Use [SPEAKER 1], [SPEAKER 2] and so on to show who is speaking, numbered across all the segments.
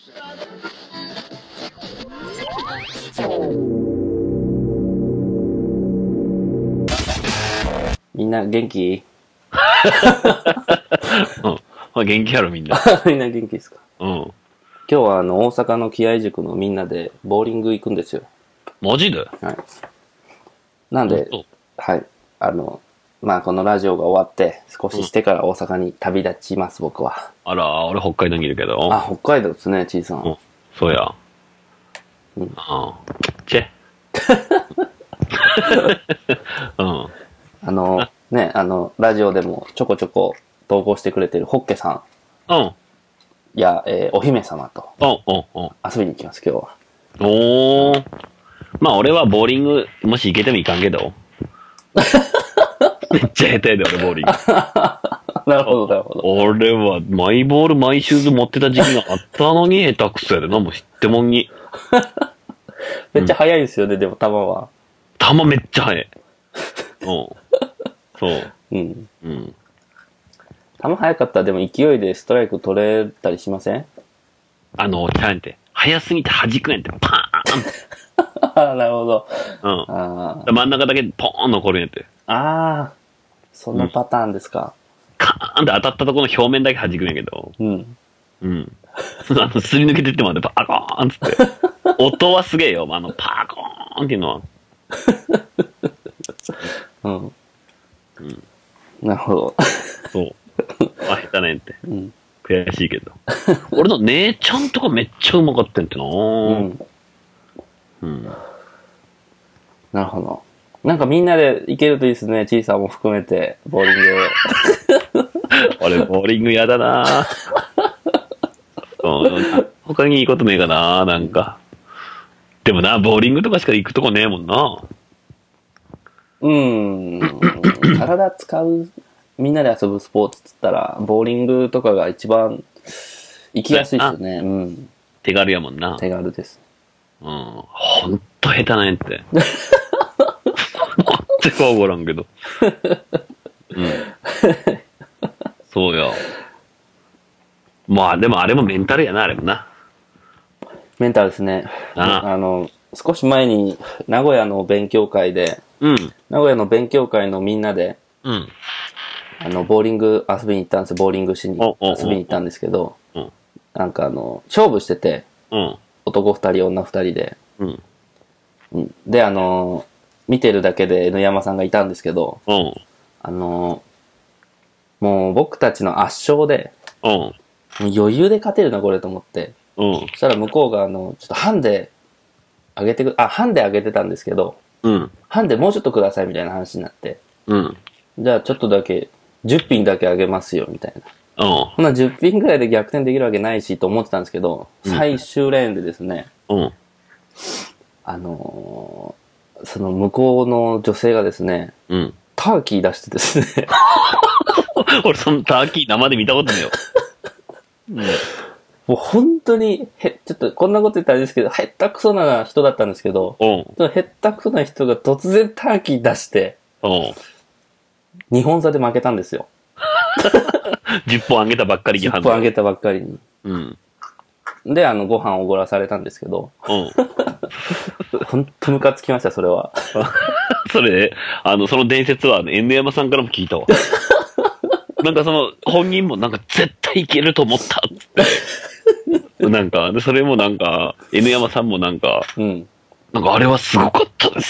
[SPEAKER 1] みんな元気？
[SPEAKER 2] うん。まあ元気やろみんな。
[SPEAKER 1] みんな元気ですか？
[SPEAKER 2] うん。
[SPEAKER 1] 今日は大阪の気合塾のみんなでボーリング行くんですよ。
[SPEAKER 2] マジで？
[SPEAKER 1] はい。なんで、はい。まあこのラジオが終わって少ししてから大阪に旅立ちます、僕は。
[SPEAKER 2] あら、俺北海道にいるけど。
[SPEAKER 1] あ、北海道ですね、ちいさん。
[SPEAKER 2] うん。そうや。
[SPEAKER 1] うん。
[SPEAKER 2] チェ。うん。
[SPEAKER 1] ね、ラジオでもちょこちょこ投稿してくれてるホッケさ
[SPEAKER 2] うん。
[SPEAKER 1] んや、お姫様と
[SPEAKER 2] うん。
[SPEAKER 1] 遊びに行きます、今日は。
[SPEAKER 2] おー。まあ俺はボーリング、もし行けてもいかんけど。めっちゃ下手やで、俺ボーリング。
[SPEAKER 1] なるほど、なるほど。
[SPEAKER 2] 俺はマイボール、マイシューズ持ってた時期があったのに下手くそやでな、もう知ってもんに。
[SPEAKER 1] めっちゃ速いですよね、でも球は。
[SPEAKER 2] 球めっちゃ速い。うん。そう。
[SPEAKER 1] うん。
[SPEAKER 2] うん。
[SPEAKER 1] 球速かったらでも勢いでストライク取れたりしません？
[SPEAKER 2] ちゃうんて。速すぎて弾くやんって、パーンって。
[SPEAKER 1] なるほど。
[SPEAKER 2] うん。真ん中だけポーン残るんやって。
[SPEAKER 1] そのパターンですか。
[SPEAKER 2] カーンって当たったところの表面だけ弾くんやけど。
[SPEAKER 1] うん。
[SPEAKER 2] うん。すり抜けてってまでパコーンつって。音はすげえよ。パコーンっていうのは。
[SPEAKER 1] うん。うん。なるほど。
[SPEAKER 2] そう。下手ねんって。
[SPEAKER 1] うん。
[SPEAKER 2] 悔しいけど。俺の姉ちゃんとかめっちゃうまかったんってな。うん。
[SPEAKER 1] なるほど。なんかみんなで行けるといいですね。ちいさんも含めて、ボーリング。
[SPEAKER 2] 俺、ボーリング嫌だな他にいいことねえかななんか。でもな、ボーリングとかしか行くとこねえもんな。
[SPEAKER 1] 体使う、みんなで遊ぶスポーツっつったら、ボーリングとかが一番行きやすいですよね。うん。
[SPEAKER 2] 手軽やもんな。
[SPEAKER 1] 手軽です。
[SPEAKER 2] うん。ほんと下手なんやって。なんてかわからんけど。うん。そうや。まあでもあれもメンタルやな、あれもな。
[SPEAKER 1] メンタルですね。少し前に名古屋の勉強会で、名古屋の勉強会のみんなで、ボーリング遊びに行ったんですよ。ボーリングしに遊びに行ったんですけど、なんか勝負してて、男2人、女2人で、で、見てるだけで N 山さんがいたんですけど、もう僕たちの圧勝で、余裕で勝てるな、これと思って。そしたら向こうがちょっとハンデ上げてたんですけど、ハンデもうちょっとくださいみたいな話になって、じゃあちょっとだけ、10ピンだけ上げますよ、みたいな。こんな10ピンぐらいで逆転できるわけないしと思ってたんですけど、最終レーンでですね、その向こうの女性がですね、ターキー出してですね。
[SPEAKER 2] 俺そのターキー生で見たことねえよ。
[SPEAKER 1] もう本当に、ちょっとこんなこと言ったらあれですけど、へったくそな人だったんですけど、そのへったくそな人が突然ターキー出して、2本差で負けたんですよ。
[SPEAKER 2] 10本あげたばっかりに。
[SPEAKER 1] 10本あげたばっかりに。で、ご飯をおごらされたんですけど、ほんとムカつきました、それは。
[SPEAKER 2] それ、その伝説は、N 山さんからも聞いたわ。なんか本人もなんか絶対いけると思ったっつって。なんか、で、それもなんか、N 山さんもなんか、なんかあれはすごかったです。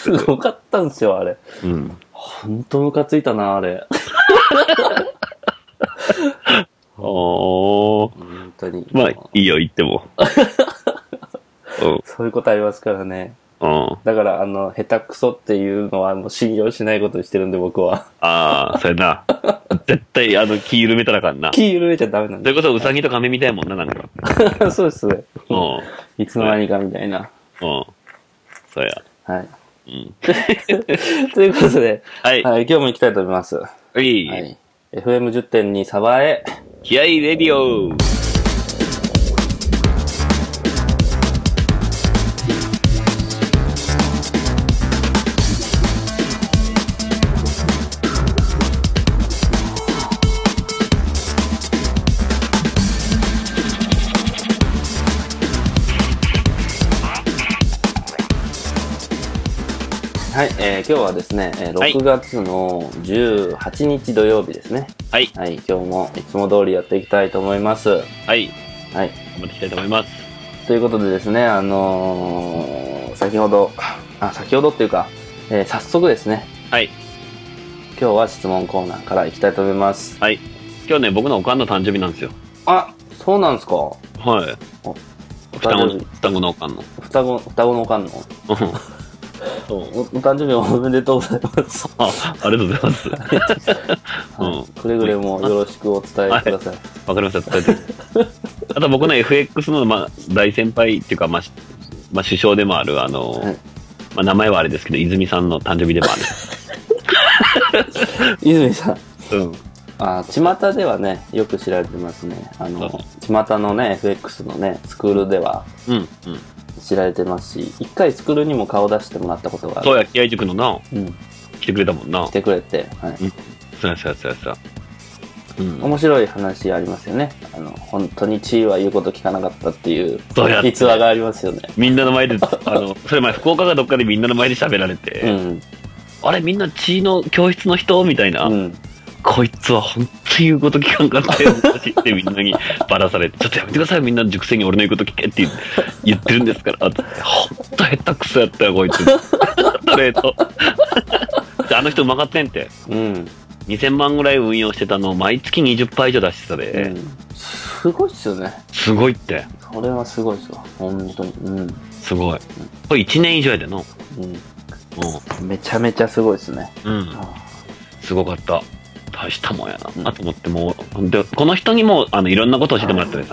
[SPEAKER 1] すごかったんですよ、あれ。ほんとムカついたな、あれ。本当に。
[SPEAKER 2] まあ、いいよ、言っても。
[SPEAKER 1] そういうことありますからね。だから、下手くそっていうのは、信用しないことにしてるんで、僕は。
[SPEAKER 2] そうやな。絶対、気緩めたらあかんな。
[SPEAKER 1] 気緩めちゃダメなん
[SPEAKER 2] だ。それこそ、ウサギとカメみたいもんな、なんか。
[SPEAKER 1] そうですね。いつの間にかみたいな。
[SPEAKER 2] そうや。
[SPEAKER 1] はい。ということで、
[SPEAKER 2] はい。
[SPEAKER 1] 今日も行きたいと思います。はい。FM10.2 サバへ。
[SPEAKER 2] 気合いレディオ。
[SPEAKER 1] はい、今日はですね、6月の18日土曜日ですね。
[SPEAKER 2] はい。
[SPEAKER 1] はい、今日もいつも通りやっていきたいと思います。
[SPEAKER 2] はい。はい。
[SPEAKER 1] 頑
[SPEAKER 2] 張っていきたいと思います。
[SPEAKER 1] ということでですね、先ほどっていうか、早速ですね。
[SPEAKER 2] はい。
[SPEAKER 1] 今日は質問コーナーからいきたいと思います。
[SPEAKER 2] はい。今日ね、僕のおかんの誕生日なんですよ。
[SPEAKER 1] あ、そうなんですか。はい。
[SPEAKER 2] 双子のおかんの。
[SPEAKER 1] 双子のおかんの。お誕生日おめでとうございます。
[SPEAKER 2] ありがとうございます。
[SPEAKER 1] くれぐれもよろしくお伝えください。
[SPEAKER 2] わかりました、伝えて。あと僕の FX の、大先輩っていうか、首相でもある、名前はあれですけど、泉さんの誕生日でもある。
[SPEAKER 1] 泉さん。巷ではね、よく知られてますね。巷のね、FX のね、スクールでは、知られてますし、一回スクールにも顔出してもらったことがある。
[SPEAKER 2] そうや、気合塾のな、来てくれたもんな。
[SPEAKER 1] 来てくれて、はい。
[SPEAKER 2] そうや。
[SPEAKER 1] 面白い話ありますよね。本当に地位は言うこと聞かなかったっていう逸話がありますよね。
[SPEAKER 2] みんなの前で、それ前福岡かどっかでみんなの前で喋られて、あれみんな地位の教室の人みたいな。こいつは本当に言うこと聞かんかったよってみんなにバラされて、ちょっとやめてください、みんな塾生に俺の言うこと聞けって言ってるんですからって、ほんと下手くそやったよ、こいつ。ストレート。あの人うまかったんって。2000万ぐらい運用してたのを毎月20%以上出してたで。
[SPEAKER 1] すごいっすよね。
[SPEAKER 2] すごいって。
[SPEAKER 1] それはすごいっすわ、本当に。
[SPEAKER 2] すごい。これ1年以上やでの。
[SPEAKER 1] めちゃめちゃすごいっすね。
[SPEAKER 2] すごかった。大したもんやな、と思ってもでこの人にもいろんなことを教えてもらっててさ、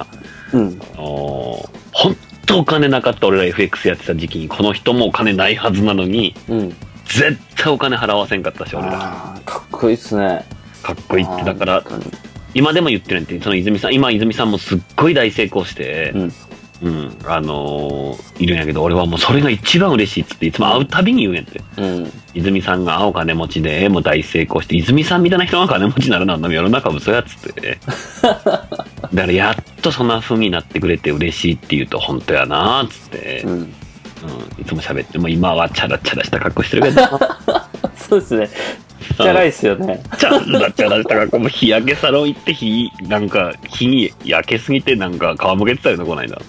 [SPEAKER 2] 本当お金なかった俺ら FX やってた時期にこの人もお金ないはずなのに、絶対お金払わせんかったし俺ら。
[SPEAKER 1] かっこいいっすね。
[SPEAKER 2] かっこいいってだから今でも言ってるんってその泉さんもすっごい大成功して、いるんやけど、俺はもうそれが一番嬉しいっつっていつも会うたびに言うんやって。泉さんがお金持ちで、もう大成功して、泉さんみたいな人が金持ちになるなんの世の中嘘やっつって。だからやっとそんな風になってくれて嬉しいって言うと本当やなーっつって、いつも喋って、もう今はチャラチャラした格好してるけど。
[SPEAKER 1] そうですね。チャラいっすよね。
[SPEAKER 2] チャラした格好、もう日焼けサロン行って日に焼けすぎてなんか皮むけてたよな、こないだ。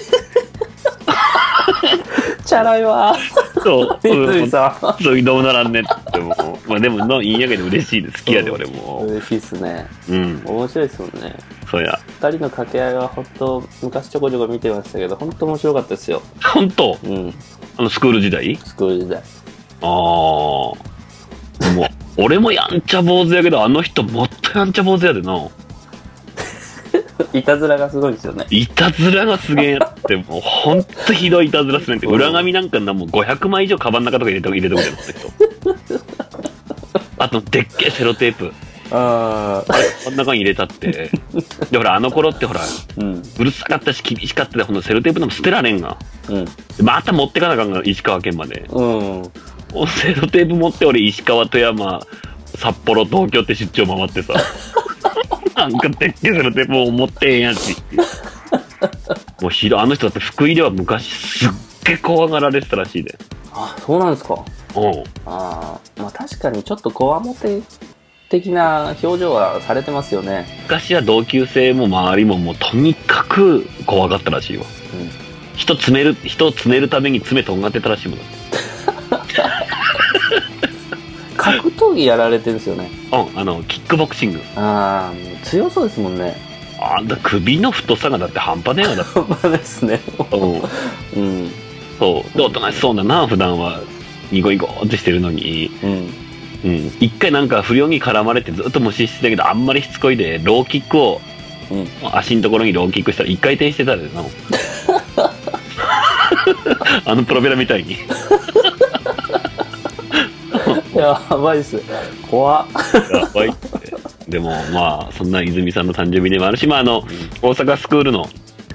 [SPEAKER 1] チャラいわー。そう。
[SPEAKER 2] そういうどうならんねってもでもいいんやけど嬉しいです。好きやで俺も。
[SPEAKER 1] 嬉しいっすね。面白いっすもんね。
[SPEAKER 2] そうや。
[SPEAKER 1] 二人の掛け合いは本当昔ちょこちょこ見てましたけど、本当面白かったですよ。
[SPEAKER 2] 本当？スクール時代？
[SPEAKER 1] スクール時代。
[SPEAKER 2] もう俺もやんちゃ坊主やけど、あの人もっとやんちゃ坊主やでな。
[SPEAKER 1] いたずらがすごいですよね。
[SPEAKER 2] いたずらがすげえやって、もうほんとひどいいたずらするんって、裏紙なんかもう500枚以上カバンの中とか入れとくみたいな人。あと、でっけえセロテープ。こんな中に入れたって。で、ほら、あの頃ってほら、うるさかったし厳しかったで、ほんとセロテープでも捨てられんが。また持ってかなあかんが、石川県まで。セロテープ持って俺、石川、富山、札幌、東京って出張回ってさ。なんかでっけえセロテープを持ってんやし。もうあの人だって福井では昔すっげえ怖がられてたらしいで。
[SPEAKER 1] あ、そうなんですか。確かにちょっとこわもて的な表情はされてますよね。
[SPEAKER 2] 昔は同級生も周りももうとにかく怖がったらしいわ。人を詰めるために爪とんがってたらしいもんだって。
[SPEAKER 1] 格闘技やられてるんですよね。
[SPEAKER 2] キックボクシング。
[SPEAKER 1] 強そうですもんね。
[SPEAKER 2] 首の太さがだって半端ねえよだって。
[SPEAKER 1] 半端ないですね。
[SPEAKER 2] そう。で、おとなしそうだな、普段は。ニコニコってしてるのに。一回なんか不良に絡まれてずっと無視してたけど、あんまりしつこいで、ローキックを、足のところにローキックしたら一回転してたでな。プロペラみたいに。
[SPEAKER 1] やばいっす。怖っ。
[SPEAKER 2] やばいって。でもそんな泉さんの誕生日でもあるし、大阪スクールの、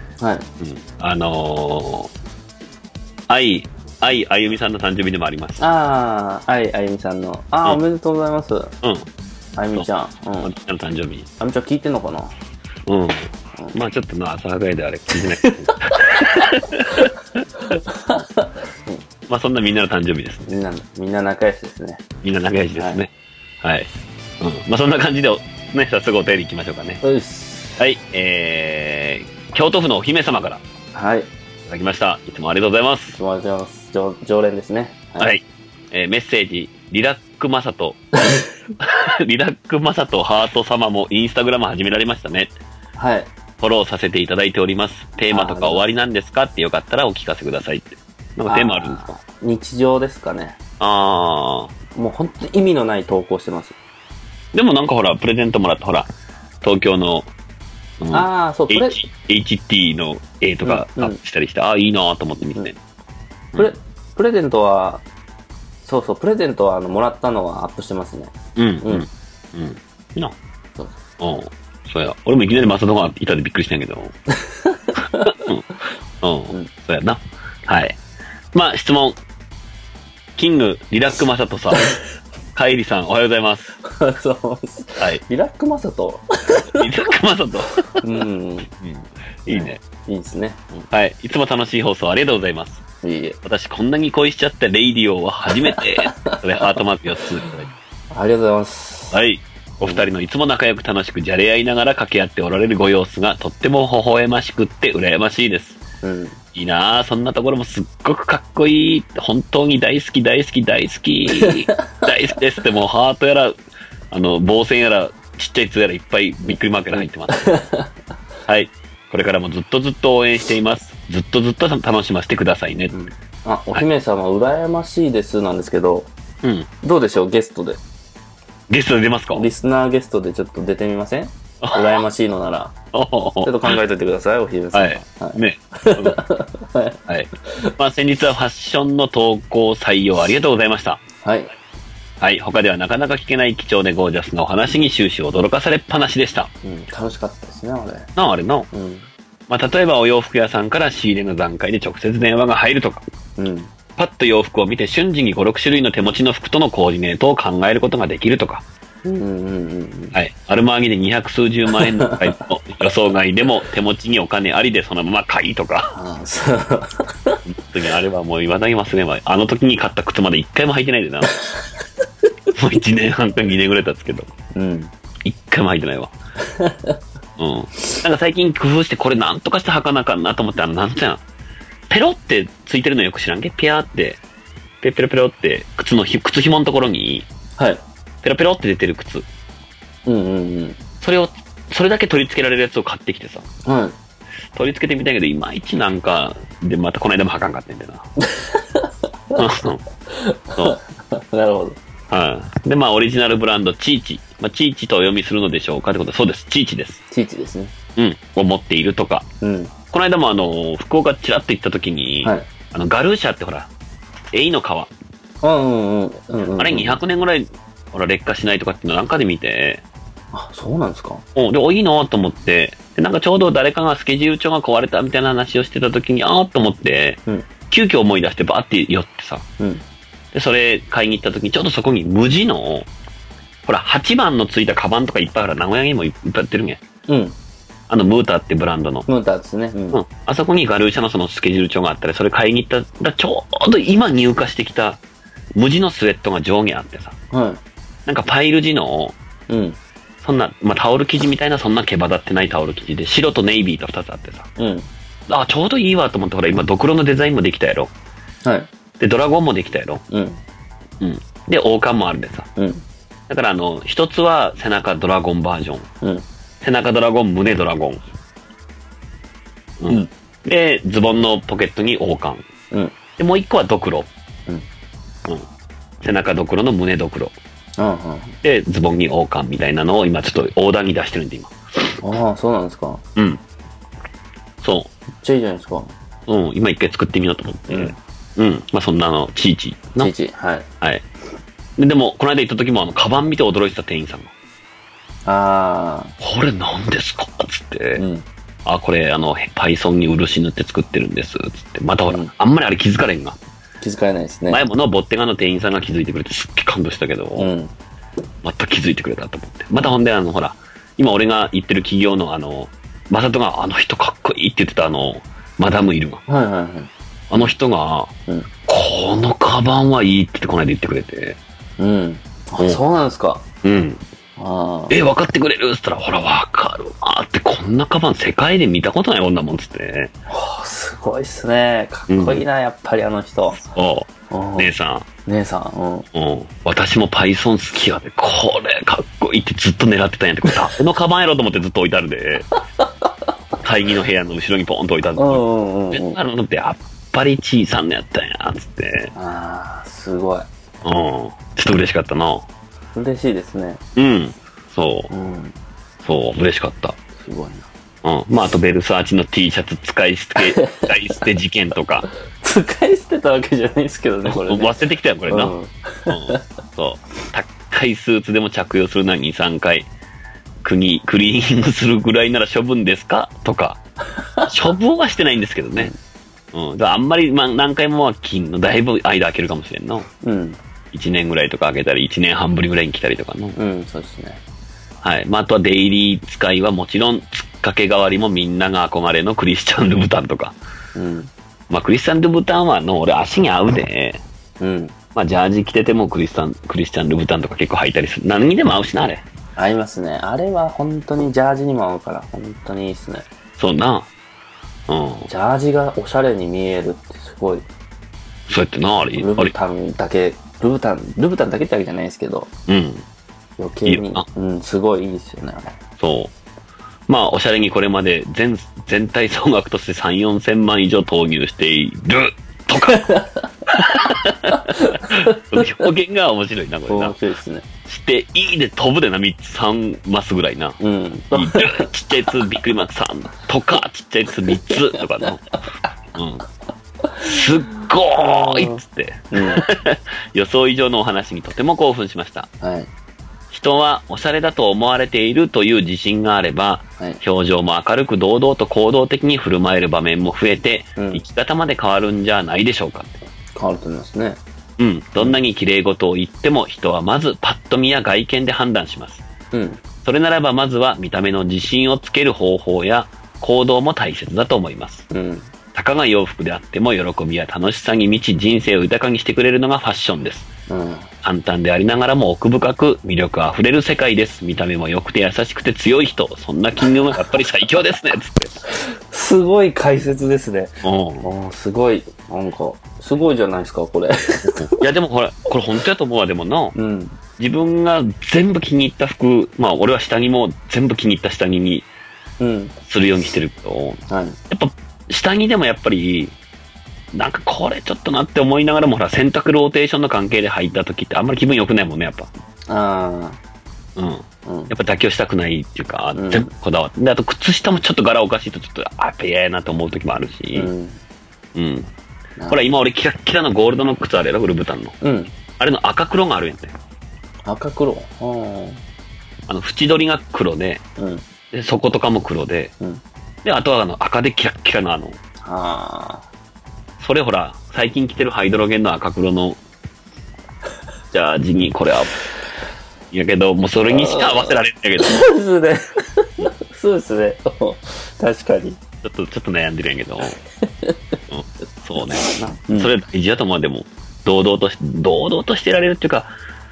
[SPEAKER 2] 愛あゆみさんの誕生日でもあります。
[SPEAKER 1] 愛あゆみさんの。おめでとうございます。あゆみちゃん。
[SPEAKER 2] あゆみちゃんの誕生日。
[SPEAKER 1] あゆみちゃん聞いてんのかな？
[SPEAKER 2] ちょっと朝早いであれ聞いてない。 まあそんなみんなの誕生日ですね。
[SPEAKER 1] みんな仲良しですね。
[SPEAKER 2] みんな仲良しですね。はい。まあそんな感じで、ね、早速お便り行きましょうかね。はい。京都府のお姫様から。
[SPEAKER 1] はい。い
[SPEAKER 2] ただきました。いつもありがとうございます。
[SPEAKER 1] いつもありがとうございます。常連ですね。
[SPEAKER 2] はい。メッセージ、リラックマサト。リラックマサトハート様もインスタグラム始められましたね。
[SPEAKER 1] はい。
[SPEAKER 2] フォローさせていただいております。テーマとか終わりなんですかってよかったらお聞かせくださいって。なんかテーマあるんですか？
[SPEAKER 1] 日常ですかね。もう本当に意味のない投稿してます。
[SPEAKER 2] でもなんかほら、プレゼントもらったほら、東京の、
[SPEAKER 1] そう、
[SPEAKER 2] HT の絵とかアップしたりして、いいなぁと思って見てね。
[SPEAKER 1] プレゼントは、そう、プレゼントはもらったのはアップしてますね。
[SPEAKER 2] な。そうや。俺もいきなりマサトがいたでびっくりしたんやけど。そうやな。はい。まあ、質問。キング、リラックマサトさん。カイリさん、おはようございます。
[SPEAKER 1] おはようございます。はい。リラックマサト
[SPEAKER 2] リラックマサトいいね。
[SPEAKER 1] いいですね。
[SPEAKER 2] はい。いつも楽しい放送ありがとうございます。
[SPEAKER 1] いいえ。
[SPEAKER 2] 私、こんなに恋しちゃったレイディオは初めて。それ、ハートマーク4ついただいて。
[SPEAKER 1] ありがとうございます。
[SPEAKER 2] はい。お二人のいつも仲良く楽しくじゃれ合いながら掛け合っておられるご様子がとっても微笑ましくって羨ましいです。いいなぁ。そんなところもすっごくかっこいい。本当に大好き、大好き、大好き。大好きですってもうハートやら、棒線やら、ちっちゃい図やらいっぱいびっくりマークが入ってます。はい。これからもずっとずっと応援しています。ずっとずっと楽しませてくださいね。
[SPEAKER 1] お姫様、羨ましいですなんですけど、どうでしょう、ゲストで。
[SPEAKER 2] ゲストで出ますか？
[SPEAKER 1] リスナーゲストでちょっと出てみません？羨ましいのなら。ちょっと考えといてください、お姫様。はい。
[SPEAKER 2] ね。はい。まあ先日はファッションの投稿採用ありがとうございました。はい。はい。他ではなかなか聞けない貴重でゴージャスなお話に終始驚かされっぱなしでした。
[SPEAKER 1] 楽しかったですね、あれ。
[SPEAKER 2] あれの。まあ例えばお洋服屋さんから仕入れの段階で直接電話が入るとか。パッと洋服を見て瞬時に5、6種類の手持ちの服とのコーディネートを考えることができるとか。はい。アルマーニで200数十万円の予想外でも手持ちにお金ありでそのまま買いとか。本当にあれはもう言わないますね。あの時に買った靴まで1回も履いてないでな。もう1年半か2年ぐらい経つけど。1回も履いてないわ。なんか最近工夫してこれなんとかして履かなあかんなと思ってなんつうのペロってついてるのよく知らんけ？ピャーって、ペロペロって、靴紐のところに、はい。ペロペロって出てる靴。それだけ取り付けられるやつを買ってきてさ。はい。取り付けてみたいけど、いまいちなんか、で、またこの間も履かんかってんだよな。そう。なるほど。はい。で、まあ、オリジナルブランド、チーチ。まあ、チーチとお読みするのでしょうかってことは、そうです。チーチです。チーチですね。を持っているとか。この間も福岡ちらっと行った時に、ガルーシャってほら、エイの皮。あれ200年ぐらい、ほら、劣化しないとかっていうのなんかで見て。あ、そうなんですか？で、いいなと思って、で、なんかちょうど誰かがスケジュール帳が壊れたみたいな話をしてた時に、と思って、急遽思い出してバーって寄ってさ。で、それ買いに行った時に、ちょうどそこに無地の、ほら、8番のついたカバンとかいっぱいある、名古屋にもいっぱい売ってるんや。ムーターってブランドの。ムーターですね。あそこにガルーシャのそのスケジュール帳があったり、それ買いに行ったら、ちょうど今入荷してきた無地のスウェットが上下あってさ。なんかパイル地の、そんな、まあ、タオル生地みたいなそんな毛羽立ってないタオル生地で、白とネイビーと2つあってさ。ちょうどいいわと思って、ほら、今、ドクロのデザインもできたやろ。で、ドラゴンもできたやろ。で、王冠もあるでさ。だから一つは背中ドラゴンバージョン。背中ドラゴン、胸ドラゴン。で、ズボンのポケットに王冠。で、もう一個はドクロ。背中ドクロの胸ドクロ。で、ズボンに王冠みたいなのを今ちょっとオーダーに出してるんで、今。そうなんですか。そう。めっちゃいいじゃないですか。今一回作ってみようと思って。まあそんなチーチ。チーチ、はい。はい。でも、この間行った時もカバン見て驚いてた店員さんが。これ何ですかつって。これパイソンに漆塗って作ってるんです。つって。またほら、あんまりあれ気づかれんが。気づかれないですね。前もボッテガの店員さんが気づいてくれてすっげえ感動したけど、また気づいてくれたと思って。またほんでほら、今俺が言ってる企業のマサトがあの人かっこいいって言ってたマダムいるわ。 あの人が、このカバンはいいってこないで言ってくれて。
[SPEAKER 1] そうなんですか。
[SPEAKER 2] 分かってくれるっつったら、ほら、わかるわって、こんなカバン世界で見たことないこんなもんっつって。
[SPEAKER 1] すごいっすね。かっこいいな、やっぱりあの人。
[SPEAKER 2] そう。姉さん。私も Python 好きやで、これかっこいいってずっと狙ってたんやって、これ誰のカバンやろうと思ってずっと置いてあるで。会議の部屋の後ろにポーンと置いてあるの。なるのって、やっぱり小さんのやったんや、つって。
[SPEAKER 1] すごい。
[SPEAKER 2] ちょっと嬉しかったな。
[SPEAKER 1] 嬉しいですね。
[SPEAKER 2] そう、嬉しかった。
[SPEAKER 1] すごいな。
[SPEAKER 2] まあ、あとベルサーチの T シャツ使い捨て事件とか。
[SPEAKER 1] 使い捨てたわけじゃないですけどね、これね。
[SPEAKER 2] 忘れてきたよ、これな。そう。高いスーツでも着用するのに2、3回、クリーニングするぐらいなら処分ですかとか。処分はしてないんですけどね。あんまり、何回もはだいぶ間空けるかもしれんの。1年ぐらいとか空けたり、1年半ぶりぐらいに来たりとかの。
[SPEAKER 1] そうですね。
[SPEAKER 2] はい。あとはデイリー使いはもちろん、つっかけ代わりもみんなが憧れのクリスチャン・ルブタンとか。クリスチャン・ルブタンは俺足に合うで。ジャージ着ててもクリスチャン・ルブタンとか結構履いたりする。何にでも合うしな、あれ。
[SPEAKER 1] 合いますね。あれは本当にジャージにも合うから、本当にいいっすね。
[SPEAKER 2] そうな。
[SPEAKER 1] ジャージがおしゃれに見えるってすごい。
[SPEAKER 2] そうやってな、あれ。
[SPEAKER 1] ルブタンだけってわけじゃないですけど。余計に。すごいいいですよね、あれ。
[SPEAKER 2] そう。おしゃれにこれまで全体総額として3、4千万以上投入しているとか。表現が面白いな、これな。
[SPEAKER 1] 面白いですね。
[SPEAKER 2] していいで飛ぶでな、3マスぐらいな。ちっちゃいやつびっくりマーク3とか、ちっちゃいやつ3つとかの。すっごーいっつって。予想以上のお話にとても興奮しました。人はおしゃれだと思われているという自信があれば、表情も明るく堂々と行動的に振る舞える場面も増えて、生き方まで変わるんじゃないでしょうか。
[SPEAKER 1] 変わると思いますね。
[SPEAKER 2] どんなに綺麗事を言っても人はまずパッと見や外見で判断します。それならばまずは見た目の自信をつける方法や行動も大切だと思います。たかが洋服であっても喜びや楽しさに満ち人生を豊かにしてくれるのがファッションです。簡単でありながらも奥深く魅力あふれる世界です。見た目も良くて優しくて強い人、そんな金運はやっぱり最強ですねつって。
[SPEAKER 1] すごい解説ですね。すごい、なんか、すごいじゃないですか、これ。
[SPEAKER 2] いやでもこれ本当やと思うわ、でもな。自分が全部気に入った服、俺は下着も全部気に入った下着にするようにしてるけど、やっぱ下着でもやっぱり、なんかこれちょっとなって思いながらも、ほら、洗濯ローテーションの関係で入った時ってあんまり気分良くないもんね、やっぱ。やっぱ妥協したくないっていうか、全部こだわって。で、あと靴下もちょっと柄おかしいとちょっと、やっぱ嫌やなと思う時もあるし。ほら、今俺キラッキラのゴールドの靴あれやろ、ウルブタンの。あれの赤黒があるやんね。
[SPEAKER 1] 赤黒
[SPEAKER 2] 縁取りが黒で、で、底とかも黒で、で、あとは赤でキラッキラのそれほら、最近着てるハイドロゲンの赤黒のジャージに、これは、やけど、もうそれにしか合わせられんやけど。
[SPEAKER 1] そうですね。そうですね。確かに。
[SPEAKER 2] ちょっと悩んでるんやけど。そうね。それ大事だと思う。でも、堂々としてられるっていうか、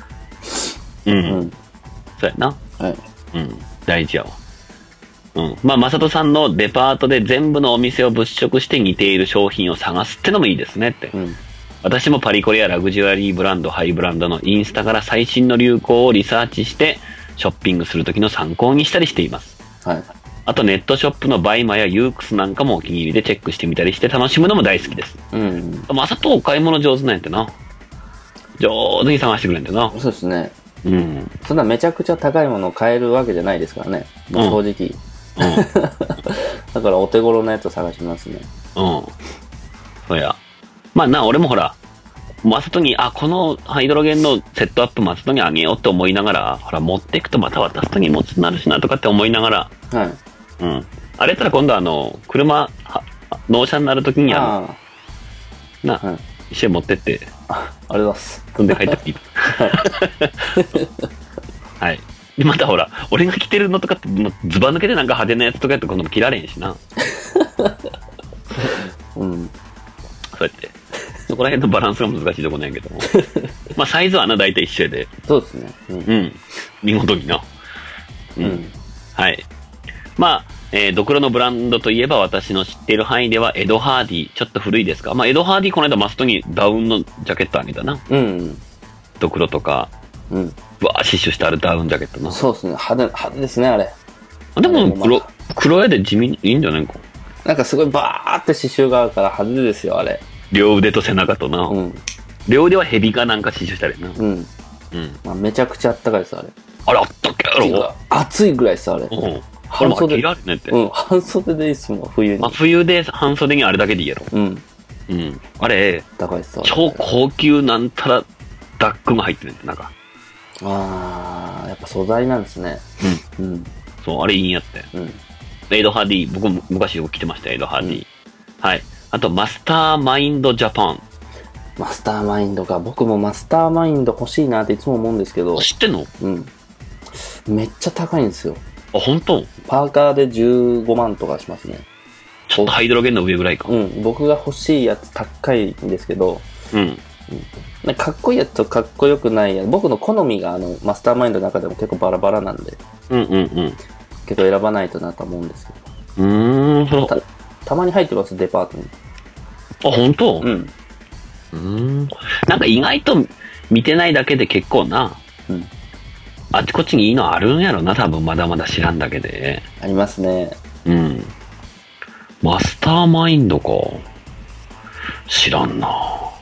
[SPEAKER 2] そうやな。大事やわ。マサトさんのデパートで全部のお店を物色して似ている商品を探すってのもいいですねって。私もパリコレやラグジュアリーブランド、ハイブランドのインスタから最新の流行をリサーチして、ショッピングするときの参考にしたりしています。あとネットショップのバイマやユークスなんかもお気に入りでチェックしてみたりして楽しむのも大好きです。マサトお買い物上手なんやってな。上手に探してくれんってな。
[SPEAKER 1] そうですね。そんなめちゃくちゃ高いものを買えるわけじゃないですからね。正直。だからお手頃なやつを探しますね。
[SPEAKER 2] そうや。俺もほら、マサトに、このハイドロゲンのセットアップマサトにあげようって思いながら、ほら、持っていくとまた渡すと荷物になるしなとかって思いながら、あれやったら今度車、納車になるときに一緒に持ってって。
[SPEAKER 1] ありがとうございます。
[SPEAKER 2] 積んで帰っていい。はい。で、またほら、俺が着てるのとかって、ズバ抜けでなんか派手なやつとかやって今度も着られんしな。 そうやって。そこら辺のバランスが難しいとこなんやけども。まあ、サイズはな、大体一緒で。
[SPEAKER 1] そうですね。
[SPEAKER 2] うん。見事にな。うん。はい。まあ、ドクロのブランドといえば私の知っている範囲ではエドハーディ、ちょっと古いですか。まあ、エドハーディこの間マストにダウンのジャケットあげたな。ドクロとか、わー刺繍してあるダウンジャケットな。
[SPEAKER 1] そうですね。派手ですね、あれ。
[SPEAKER 2] でも黒絵で地味にいいんじゃないか。
[SPEAKER 1] なんかすごいバーって刺繍があるから派手ですよ、あれ。
[SPEAKER 2] 両腕と背中とな。両腕はヘビかなんか刺繍したりな。
[SPEAKER 1] まあ、めちゃくちゃあったかいです、あれ。
[SPEAKER 2] あれあったっけやろ。
[SPEAKER 1] 暑いぐらいです、あれ。
[SPEAKER 2] 半袖で。
[SPEAKER 1] 半袖でいいっすもん、冬に。
[SPEAKER 2] 冬で半袖にあれだけでいいやろ。あれ、
[SPEAKER 1] 高いっす、
[SPEAKER 2] 超高級なんたらダックが入ってるんだ、なんか。
[SPEAKER 1] やっぱ素材なんですね。
[SPEAKER 2] そう、あれいいんやって。エイドハーディ、僕も昔よく着てました、エイドハーディ。はい。あと、マスターマインドジャパン。
[SPEAKER 1] マスターマインドか。僕もマスターマインド欲しいなっていつも思うんですけど。
[SPEAKER 2] 知ってんの？
[SPEAKER 1] めっちゃ高いんですよ。
[SPEAKER 2] あ、本当？
[SPEAKER 1] パーカーで15万とかしますね。
[SPEAKER 2] ちょっとハイドロゲンの上ぐらいか。
[SPEAKER 1] 僕が欲しいやつ高いんですけど。かっこいいやつとかっこよくないやつ。僕の好みがマスターマインドの中でも結構バラバラなんで。結構選ばないとなと思うんですけど。たまに入ってます、デパートに。
[SPEAKER 2] あ、本当？なんか意外と見てないだけで結構な。あっちこっちにいいのあるんやろな、多分まだまだ知らんだけで。
[SPEAKER 1] ありますね。
[SPEAKER 2] マスターマインドか。知らんな。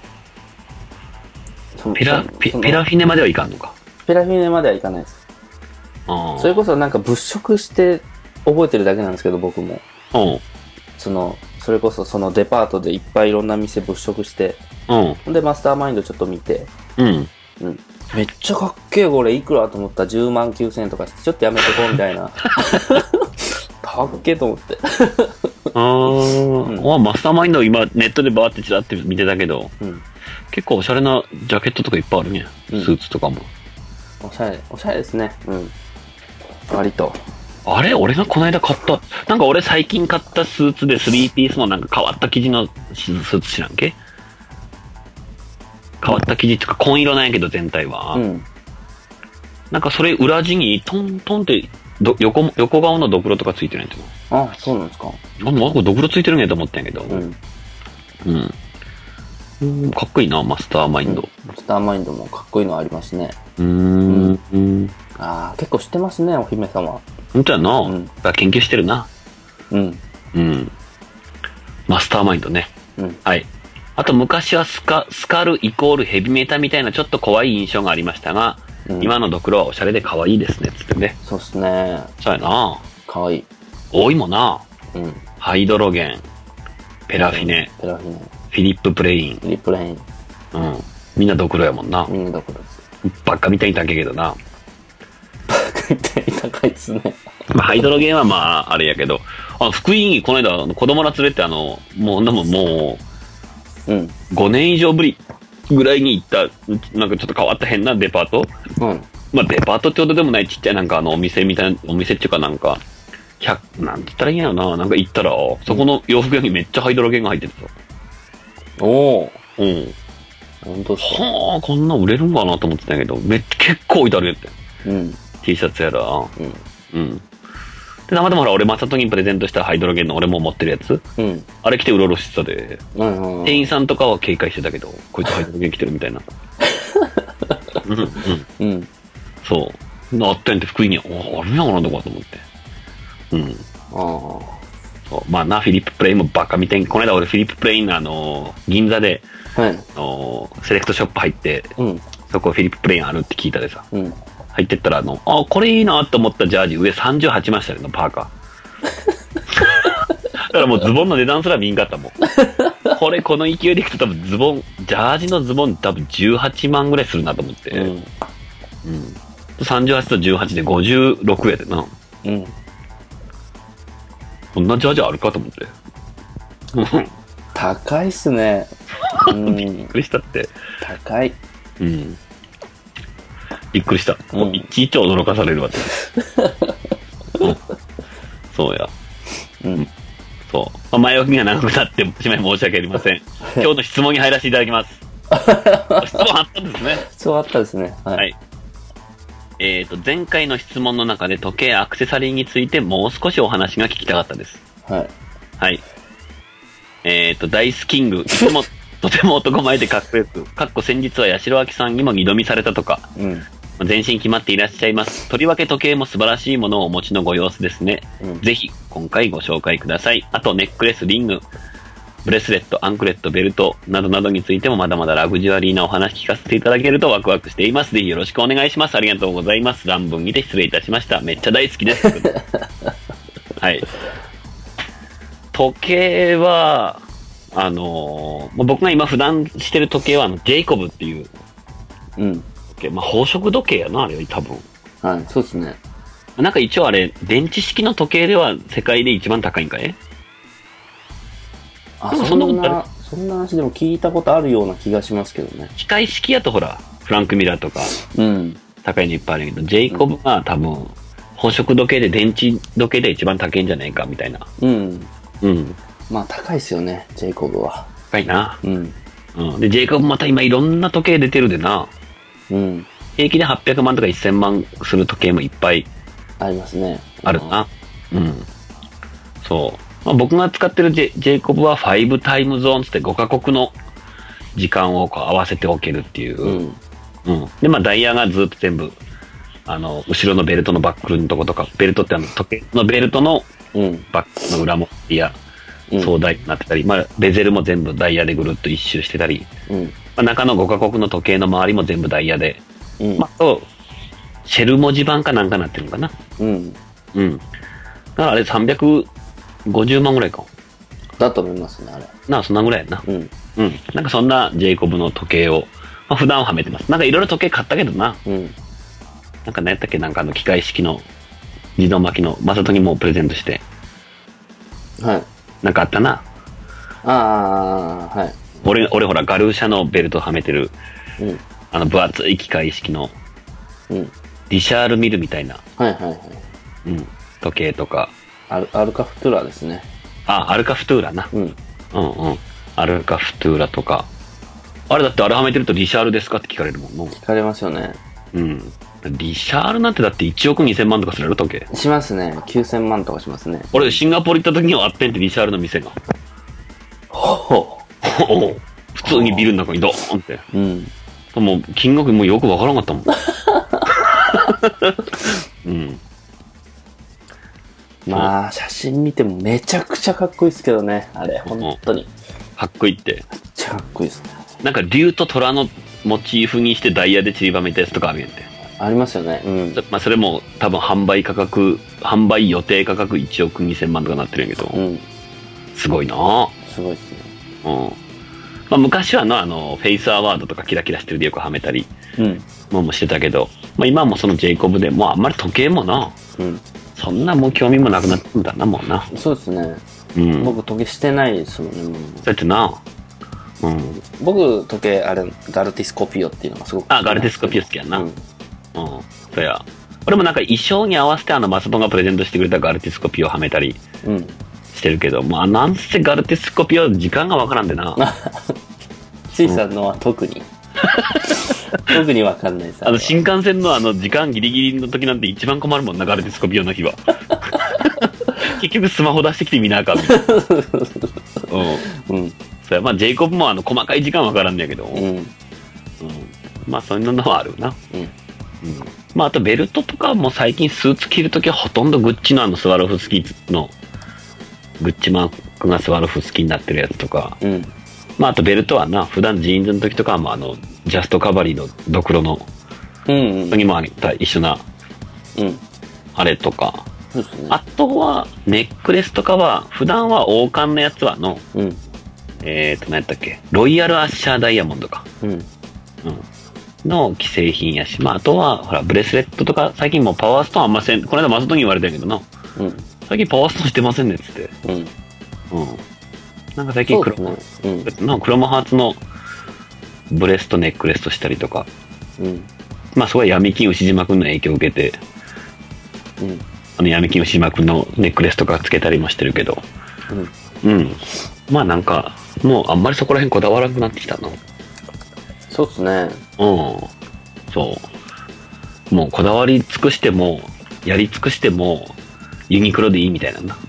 [SPEAKER 2] ペラフィネまではいかんのか。
[SPEAKER 1] ペラフィネまではいかないです。それこそなんか物色して覚えてるだけなんですけど、僕も。それこそそのデパートでいっぱいいろんな店物色して、でマスターマインドちょっと見て、めっちゃかっけえこれいくらと思ったら10万9000円とかしてちょっとやめとこうみたいな。かっけえと思って。
[SPEAKER 2] マスターマインド今ネットでバーってちらって見てたけど、結構おしゃれなジャケットとかいっぱいあるね。スーツとかも。
[SPEAKER 1] おしゃれですね。割と。
[SPEAKER 2] あれ俺がこの間買った、なんか俺最近買ったスーツで3ピースのなんか変わった生地のスーツ知らんけ？変わった生地っていうか紺色なんやけど全体は。なんかそれ裏地にトントンって横顔のドクロとかついてるんやて。
[SPEAKER 1] あ、そうなんですか。
[SPEAKER 2] なんかドクロついてるんやと思ったんやけど。かっこいいな、マスターマインド。
[SPEAKER 1] マスターマインドもかっこいいのありますね。結構知ってますね、お姫様。
[SPEAKER 2] ほんとやな。研究してるな。マスターマインドね。はい。あと昔はスカルイコールヘビメタみたいなちょっと怖い印象がありましたが、今のドクロはおしゃれで可愛いですね、つってね。
[SPEAKER 1] そうっすね。
[SPEAKER 2] そうやな。
[SPEAKER 1] 可愛い。
[SPEAKER 2] 多いもんな。ハイドロゲン、ペラフィネ、フィリッププレイン。みんなドクロやもんな。
[SPEAKER 1] みんなドクロです。
[SPEAKER 2] バカみたいに高いけどな。
[SPEAKER 1] バカみたいに高いっすね。
[SPEAKER 2] まあ、ハイドロゲンはまあ、あれやけど、福井にこの間、子供ら連れてもう、5年以上ぶりぐらいに行った、なんかちょっと変わった変なデパート。まあ、デパートってことでもないちっちゃいなんかお店みたいな、お店っていうかなんか、なんて言ったらいいんやろな。なんか行ったら、そこの洋服屋にめっちゃハイドロゲンが入ってると。
[SPEAKER 1] 本当ですか。
[SPEAKER 2] はあ、こんな売れるんかなと思ってたんやけど、結構置いてあるやって。T シャツやら。で、たまたまほら、俺、マサトにプレゼントしたハイドロゲンの俺も持ってるやつ。あれ着てうろうろしてたで。店員さんとかは警戒してたけど、こいつハイドロゲン着てるみたいな。そう。あったんやって福井に、あるんやろなとかと思って。そうまあな、フィリッププレインもバカみたいに、この間俺フィリッププレインの銀座で、セレクトショップ入って、そこフィリッププレインあるって聞いたでさ。入ってったらこれいいなと思ったジャージ上38ましたけど、パーカー。だからもうズボンの値段すら見んかったもん。この勢いでいくと多分ジャージのズボン多分18万ぐらいするなと思って。38と18で56やでな。こんなジャージあるかと思って。
[SPEAKER 1] 高いっすね。
[SPEAKER 2] びっくりしたって。
[SPEAKER 1] 高い。
[SPEAKER 2] びっくりした。いちいち驚かされるわけ。そうや。そう。 前置きが長くなってしまい申し訳ありません。今日の質問に入らせていただきます。質問あったんですね。
[SPEAKER 1] 質問あったですね。
[SPEAKER 2] はい。前回の質問の中で時計アクセサリーについてもう少しお話が聞きたかったです。
[SPEAKER 1] はい。
[SPEAKER 2] はい。ダイスキング、いつもとても男前でかっこよく、先日は八代亜紀さんにも二度見されたとか、うん、全身決まっていらっしゃいます。とりわけ時計も素晴らしいものをお持ちのご様子ですね。うん、ぜひ、今回ご紹介ください。あと、ネックレス、リング、ブレスレット、アンクレット、ベルトなどなどについてもまだまだラグジュアリーなお話聞かせていただけるとワクワクしています。ぜひよろしくお願いします。ありがとうございます。乱文にて失礼いたしました。めっちゃ大好きです。はい。時計は、僕が今普段してる時計はジェイコブっていう、
[SPEAKER 1] うん。
[SPEAKER 2] 宝飾時計やな、あれは多分。
[SPEAKER 1] はい、そうですね。
[SPEAKER 2] なんか一応あれ、電池式の時計では世界で一番高いんかい？
[SPEAKER 1] あ、そんな話でも聞いたことあるような気がしますけどね。
[SPEAKER 2] 機械式やとほら、フランクミラーとか、
[SPEAKER 1] うん。
[SPEAKER 2] 高いのいっぱいあるけど、ジェイコブが多分、宝飾時計で電池時計で一番高いんじゃないかみたいな。
[SPEAKER 1] うん。
[SPEAKER 2] うん。
[SPEAKER 1] まあ高いですよね、ジェイコブは。
[SPEAKER 2] 高いな。
[SPEAKER 1] うん。
[SPEAKER 2] うん。で、ジェイコブまた今いろんな時計出てるでな。
[SPEAKER 1] うん。
[SPEAKER 2] 平気で800万とか1000万する時計もいっぱい
[SPEAKER 1] ありますね。
[SPEAKER 2] あるな。うん。そう。まあ、僕が使ってるジェイコブは5タイムゾーンつって5カ国の時間をこう合わせておけるっていう。うん。うん。で、まあダイヤがずっと全部、後ろのベルトのバックルのとことか、ベルトって時計のベルトのバックの裏もダイヤ、総ダイヤになってたり、まあベゼルも全部ダイヤでぐるっと一周してたり、まあ、中の5カ国の時計の周りも全部ダイヤで、まあ、と、シェル文字盤かなんかなってるのかな。うん。うん。だからあれ350万ぐらいか。
[SPEAKER 1] だと思いますね、あれ。
[SPEAKER 2] そんなぐらいやな。うん。うん。なんかそんなジェイコブの時計を、まあ、普段はめてます。なんかいろいろ時計買ったけどな。うん。なんか何やったっけ、なんか機械式の自動巻きのマサトにもプレゼントして。
[SPEAKER 1] はい。
[SPEAKER 2] なんかあったな。
[SPEAKER 1] ああ、はい。
[SPEAKER 2] 俺ほらガルーシャのベルトはめてる。うん。分厚い機械式の、リシャールミルみたいな、
[SPEAKER 1] はいはいはい。
[SPEAKER 2] うん、時計とか。
[SPEAKER 1] アルカフトゥーラですね。
[SPEAKER 2] アルカフトゥーラな。うん。うんうん。アルカフトゥーラとか。あれだってあれはめてるとリシャールですかって聞かれるもんの。
[SPEAKER 1] 聞かれますよね。
[SPEAKER 2] うん。リシャールなんてだって1億2000万とかするやろ時計。
[SPEAKER 1] しますね。9000万とかしますね。
[SPEAKER 2] 俺シンガポール行った時にはあってんってリシャールの店が。ほう。普通にビルの中にドーンって。うん。もう金額もよくわからなかったもん。うん。
[SPEAKER 1] まあ写真見てもめちゃくちゃかっこいいですけどね、あれ本当に。
[SPEAKER 2] かっこいいって。
[SPEAKER 1] めっちゃかっこいいですね。
[SPEAKER 2] なんか竜と虎のモチーフにしてダイヤで散りばめたやつとかあるやんて。
[SPEAKER 1] ありますよね。うん。
[SPEAKER 2] まあそれも多分販売予定価格1億2000万とかなってるんやけど。うん。すごいな。
[SPEAKER 1] すごいですね。
[SPEAKER 2] うん。まあ、昔はフェイスアワードとかキラキラしてるでよくはめたりもしてたけど、まあ、今はもうそのジェイコブでもうあんまり時計もな、うん、そんなもう興味もなくなってんだなもうな。
[SPEAKER 1] そうですね、うん、僕時計してないですもんね。もう
[SPEAKER 2] そうやってな、うん、
[SPEAKER 1] 僕時計あれガルティスコピオっていうのがすごく
[SPEAKER 2] ガルティスコピオ好きやな。うん、うん、そうや。俺もなんか衣装に合わせてマサトがプレゼントしてくれたガルティスコピオをはめたり、うんしてるけど、まあ、なんせガルティスコピオ時間がわからんでな。
[SPEAKER 1] ちいさんのは特に。特にわかんないさ。
[SPEAKER 2] 新幹線の時間ギリギリの時なんて一番困るもんな、ガルティスコピオの日は。結局スマホ出してきてみなあかんみたいな。うん。うん。それまあ、ジェイコブも細かい時間わからんねやけど。うん。うん。まあ、そういうのはあるな。うん。うん。まあ、あとベルトとかも最近スーツ着るときはほとんどグッチのスワロフスキーのグッチマークがスワロフスキーになってるやつとか、うん、まああとベルトはな、普段ジーンズの時とかはもうジャストカバリーのドクロの時も一緒な、うん、あれとか、そうですね、あとはネックレスとかは普段は王冠のやつはうん、何やったっけ、ロイヤルアッシャーダイヤモンドか、うんうん、の既製品やし、まああとはほらブレスレットとか最近もうパワーストーンあんません、この間マサトに言われたんやけどな、うん、最近パワーストーンしてませんねっつって。うん。うん。なんか最近クロムハーツのブレスとネックレスとしたりとか。うん。まあそこは闇金牛島くんの影響を受けて、うん。闇金牛島くんのネックレスとかつけたりもしてるけど。うん。 うん。まあなんか、もうあんまりそこら辺こだわらなくなってきたの。
[SPEAKER 1] そうっすね。
[SPEAKER 2] うん。そう。もうこだわり尽くしても、やり尽くしても、ユニクロでいいみたいなんだ。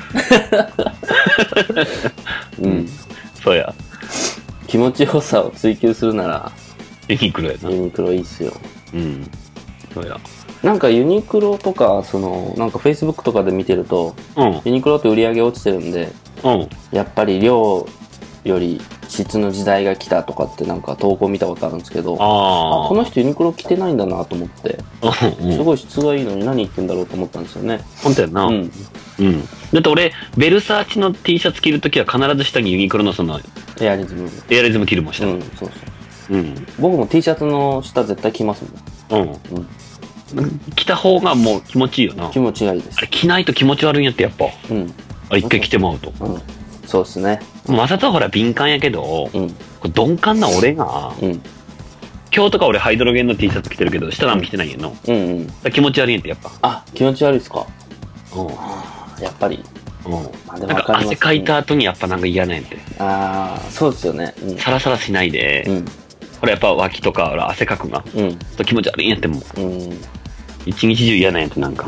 [SPEAKER 1] うん。
[SPEAKER 2] そうや。
[SPEAKER 1] 気持ちよさを追求するなら、
[SPEAKER 2] ユニクロやな。
[SPEAKER 1] ユニクロいいっすよ。
[SPEAKER 2] うん。そうや。
[SPEAKER 1] なんかユニクロとか、なんか Facebook とかで見てると、
[SPEAKER 2] うん。
[SPEAKER 1] ユニクロって売り上げ落ちてるんで、
[SPEAKER 2] うん。
[SPEAKER 1] やっぱり量より質の時代が来たとかってなんか投稿見たことあるんですけど、
[SPEAKER 2] ああ。
[SPEAKER 1] この人ユニクロ着てないんだなと思って、
[SPEAKER 2] うん。
[SPEAKER 1] すごい質がいいのに何言ってんだろうと思ったんですよね。
[SPEAKER 2] 本当やな。
[SPEAKER 1] うん。
[SPEAKER 2] うん。だって俺、ベルサーチの T シャツ着るときは必ず下にユニクロのその、
[SPEAKER 1] エアリズム。
[SPEAKER 2] エアリズム着るもん下。
[SPEAKER 1] うん、そうそう。
[SPEAKER 2] うん。
[SPEAKER 1] 僕も T シャツの下絶対着ますもん。
[SPEAKER 2] うん。着た方がもう気持ちいいよな。
[SPEAKER 1] 気持ちがいいです。
[SPEAKER 2] あれ着ないと気持ち悪いんやってやっぱ。
[SPEAKER 1] うん。
[SPEAKER 2] あれ一回着てまうと。
[SPEAKER 1] うん。そうですね。
[SPEAKER 2] まさとはほら敏感やけど、
[SPEAKER 1] うん。
[SPEAKER 2] 鈍感な俺が、
[SPEAKER 1] うん。
[SPEAKER 2] 今日とか俺ハイドロゲンの T シャツ着てるけど、下なんも着てないんやの。
[SPEAKER 1] うんうん。
[SPEAKER 2] 気持ち悪いんやってやっぱ。
[SPEAKER 1] あ、気持ち悪いですか。
[SPEAKER 2] うん。
[SPEAKER 1] やっぱり。
[SPEAKER 2] うん。
[SPEAKER 1] まあ、でも
[SPEAKER 2] なんか汗かいた後にやっぱなんか嫌なんやって。
[SPEAKER 1] ああ、そうですよね。うん。
[SPEAKER 2] サラサラしないで、
[SPEAKER 1] うん。
[SPEAKER 2] これやっぱ脇とかほら汗かくが、
[SPEAKER 1] うん。
[SPEAKER 2] と気持ち悪いんやってもう。
[SPEAKER 1] うん。
[SPEAKER 2] 一日中嫌なんやってなんか。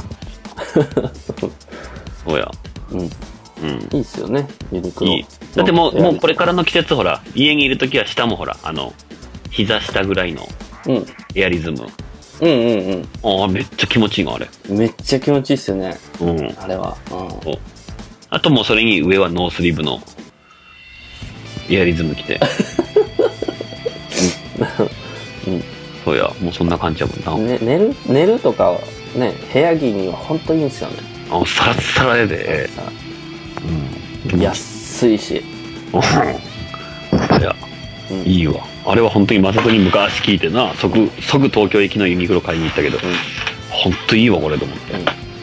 [SPEAKER 2] そうや。
[SPEAKER 1] うん。
[SPEAKER 2] うん。
[SPEAKER 1] いいっすよね、ユニクロ。
[SPEAKER 2] いい。だってもうこれからの季節ほら、家にいるときは下もほら、膝下ぐらいのエアリズム。
[SPEAKER 1] うんうんうん。
[SPEAKER 2] ああ、めっちゃ気持ちいいの、あれ。
[SPEAKER 1] めっちゃ気持ちいいっすよね。
[SPEAKER 2] うん。
[SPEAKER 1] あれは。
[SPEAKER 2] うん。あともうそれに上はノースリーブのエアリズム着て。うん。そうや、もうそんな感じやもんな。
[SPEAKER 1] 寝るとかね、部屋着には本当にいいんですよね。
[SPEAKER 2] サラッサラで。
[SPEAKER 1] うん。安いし。
[SPEAKER 2] いや、いいわ。あれは本当にまさとに昔聞いてな、即東京駅のユニクロ買いに行ったけど、本当いいわ、これと思って。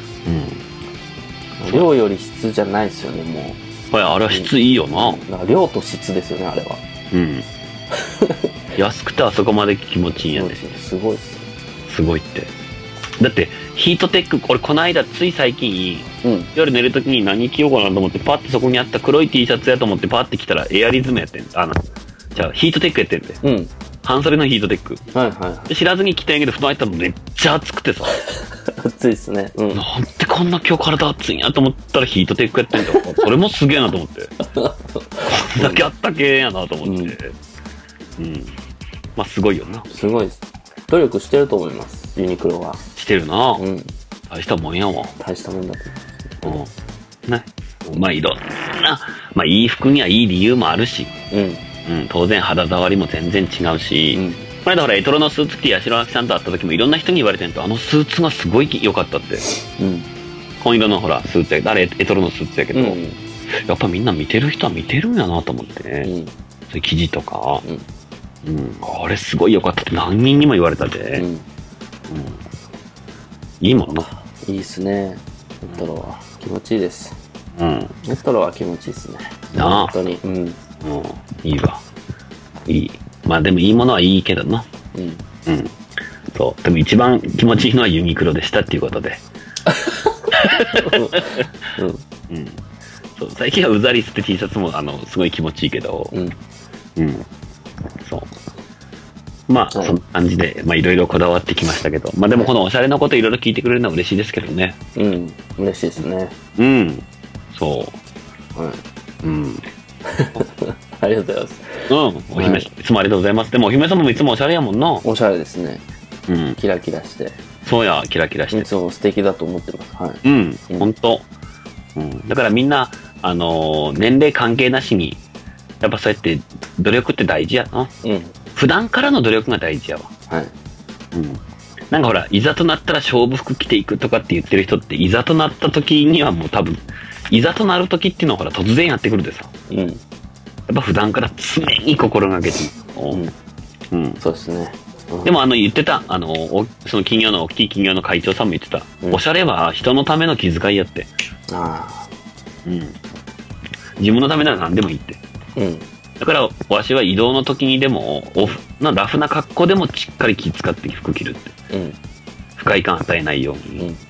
[SPEAKER 1] 量より質じゃないですよね、も
[SPEAKER 2] う。あれは質いいよな。
[SPEAKER 1] なんか量と質ですよね、あれは。
[SPEAKER 2] うん。安くてあそこまで気持ちいいんやね。
[SPEAKER 1] すごいっす。
[SPEAKER 2] すごいって。だって、ヒートテック、俺この間つい最近、夜寝るときに何着ようかなと思って、パッてそこにあった黒い T シャツやと思ってパッて着たらエアリズムやってん。じゃあヒートテックやってんで。うん。半袖のヒートテック。はいはい。で知らずに着たんやけど、布団入ったらめっちゃ暑くてさ。
[SPEAKER 1] 暑いっすね。うん。
[SPEAKER 2] なんでこんな今日体暑いんやと思ったらヒートテックやってんだよ。それもすげえなと思って。こんだけあったけえやなと思って。うん。まあすごいよな。
[SPEAKER 1] すごいです。努力してると思います、ユニクロは。
[SPEAKER 2] してるな。うん。大したもんやわ。
[SPEAKER 1] 大したもんだと思
[SPEAKER 2] う。うん。ね。まあいろんな、まあいい服にはいい理由もあるし。うん。うん、当然肌触りも全然違うし、この間ほらエトロのスーツ着て八代亜紀さんと会った時もいろんな人に言われてんと、あのスーツがすごい良かったって、紺色のほらスーツやけど、あれエトロのスーツやけど、やっぱみんな見てる人は見てるんやなと思ってね、そういう生地とか、あれすごい良かったって何人にも言われたで、いいもんな。
[SPEAKER 1] いいっすね、エトロは気持ちいいです。エトロは気持ちいいっすね。本当に。
[SPEAKER 2] いいわ。いい。まあでもいいものはいいけどな。そう。でも一番気持ちいいのはユニクロでしたっていうことで。そう。最近はウザリスって T シャツもすごい気持ちいいけど。そう。まあ、そんな感じで、まあいろいろこだわってきましたけど。まあでもこのおしゃれなこといろいろ聞いてくれるのは嬉しいですけどね。
[SPEAKER 1] 嬉しいですね。
[SPEAKER 2] そう。
[SPEAKER 1] ありがとうございます。
[SPEAKER 2] お姫様、いつもありがとうございます。でもお姫様もいつもおしゃれやもんな。
[SPEAKER 1] おしゃれですね。キラキラして。
[SPEAKER 2] そうや、キラキラして。
[SPEAKER 1] いつも素敵だと思ってます。はい。
[SPEAKER 2] ほんと。だからみんな、年齢関係なしに、やっぱそうやって努力って大事やな。普段からの努力が大事やわ。はい。なんかほら、いざとなったら勝負服着ていくとかって言ってる人って、いざとなった時にはもう多分、いざとなる時っていうのはほら突然やってくるでさ。やっぱ普段から常に心がけて
[SPEAKER 1] そうですね。
[SPEAKER 2] でも言ってた、その企業の、大きい企業の会長さんも言ってた。おしゃれは人のための気遣いやって。自分のためなら何でもいいって。だから、わしは移動の時にでも、ラフな格好でもしっかり気遣って服着るって。不快感与えないように。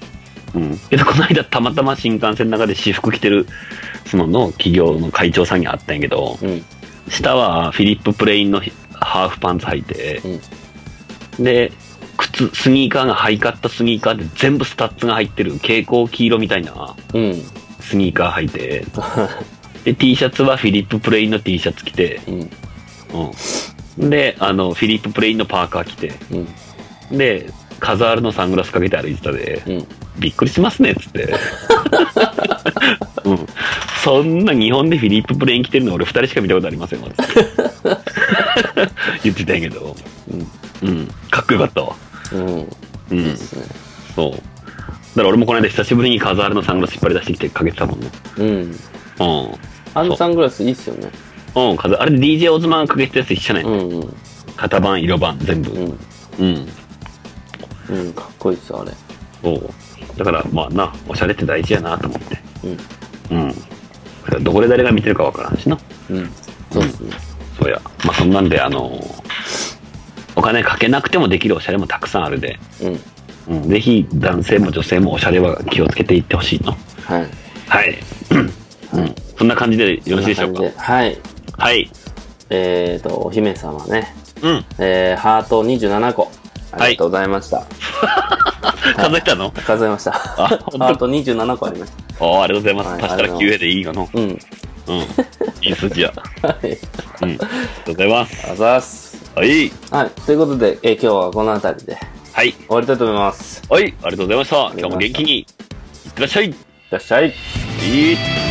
[SPEAKER 2] うん。けど、この間、たまたま新幹線の中で私服着てる、その企業の会長さんに会ったんやけど、うん、下はフィリップ・プレインのハーフパンツ履いて、うん、で、スニーカーがハイカットスニーカーで全部スタッツが入ってる蛍光黄色みたいなスニーカー履いて、で T シャツはフィリップ・プレインの T シャツ着て、うん、でフィリップ・プレインのパーカー着て、うん、でカザールのサングラスかけて歩いてたで、うん、びっくりしますねっつって、うん、そんな日本でフィリップ・プレイン着てるの俺2人しか見たことありませんわっつって言ってたんやけど、うん、うん、かっこよかったわ。うん。うん。そう。だから俺もこの間久しぶりにカザールのサングラス引っ張り出してきてかけてたもんね。うん。うん。
[SPEAKER 1] あのサングラスいいっすよね。
[SPEAKER 2] うん、あれで DJ オズマンがかけてたやつ一緒ね。うんうん。型番、色番、全部。うん。うん。
[SPEAKER 1] うん、かっこいいっすよ、あれ。
[SPEAKER 2] そう。だからまあな、おしゃれって大事やなと思って。うん。うん。どこで誰が見てるかわからんしな。うん。そうですね。そうや。まあそんなんでお金かけなくてもできるおしゃれもたくさんあるで、うん、ぜひ男性も女性もおしゃれは気をつけていってほしいの。はいはい、うん、そんな感じでよろしいでしょうか。
[SPEAKER 1] はいはい。お姫様ね、うん、ハート27個ありがとうございました、
[SPEAKER 2] はい、数えたの？
[SPEAKER 1] 数えました。ハート27個ありました。
[SPEAKER 2] ありがとうございます。足したら9でいいかな。うんうん、いい筋や。はい、うん、ありがとうございます。
[SPEAKER 1] ありがとうございます。
[SPEAKER 2] はい。
[SPEAKER 1] はい。ということで、今日はこの辺りで。はい。終わりたいと思います。
[SPEAKER 2] はい。ありがとうございました。今日も元気にいってらっしゃい。いっ
[SPEAKER 1] てらっしゃい。
[SPEAKER 2] いい。